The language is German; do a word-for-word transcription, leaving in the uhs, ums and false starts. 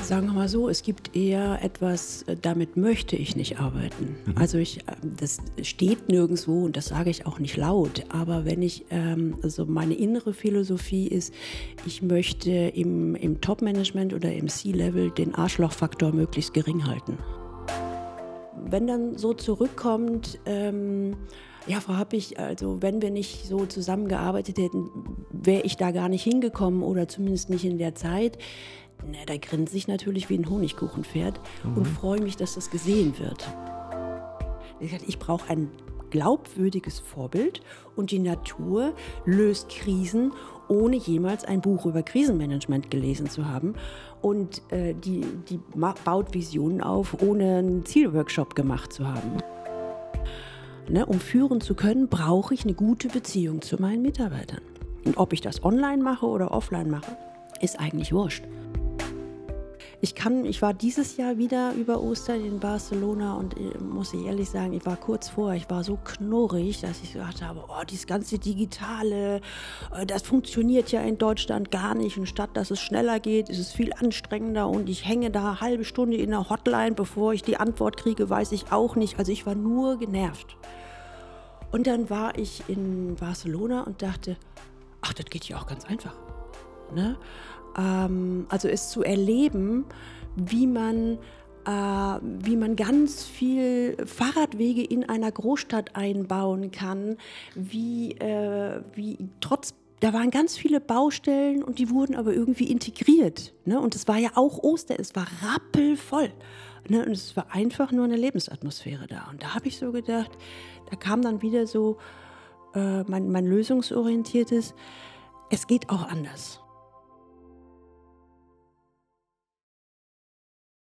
Sagen wir mal so, es gibt eher etwas, äh, damit möchte ich nicht arbeiten. Mhm. Also ich, äh, das steht nirgendwo und das sage ich auch nicht laut. Aber wenn ich, ähm, also meine innere Philosophie ist, ich möchte im, im Top-Management oder im C-Level den Arschlochfaktor möglichst gering halten. Wenn dann so zurückkommt, ähm, ja, Frau Happig, also wenn wir nicht so zusammengearbeitet hätten, wäre ich da gar nicht hingekommen oder zumindest nicht in der Zeit. Na, da grinse ich natürlich wie ein Honigkuchenpferd Mhm. und freue mich, dass das gesehen wird. Ich sag, ich brauche ein glaubwürdiges Vorbild und die Natur löst Krisen, ohne jemals ein Buch über Krisenmanagement gelesen zu haben. Und äh, die, die ma- baut Visionen auf, ohne einen Zielworkshop gemacht zu haben. Ne, um führen zu können, brauche ich eine gute Beziehung zu meinen Mitarbeitern. Und ob ich das online mache oder offline mache, ist eigentlich wurscht. Ich kann, ich war dieses Jahr wieder über Ostern in Barcelona und äh, muss ich ehrlich sagen, ich war kurz vorher, ich war so knurrig, dass ich gedacht habe, oh, dieses ganze Digitale, äh, das funktioniert ja in Deutschland gar nicht. Und statt dass es schneller geht, ist es viel anstrengender und ich hänge da eine halbe Stunde in der Hotline, bevor ich die Antwort kriege, weiß ich auch nicht. Also ich war nur genervt. Und dann war ich in Barcelona und dachte, ach, das geht ja auch ganz einfach. Ne? Ähm, also es zu erleben, wie man, äh, wie man ganz viel Fahrradwege in einer Großstadt einbauen kann, wie, äh, wie trotz, da waren ganz viele Baustellen und die wurden aber irgendwie integriert. Ne? Und es war ja auch Ostern, es war rappelvoll. Ne? Und es war einfach nur eine Lebensatmosphäre da. Und da habe ich so gedacht, da kam dann wieder so äh, mein, mein lösungsorientiertes, es geht auch anders.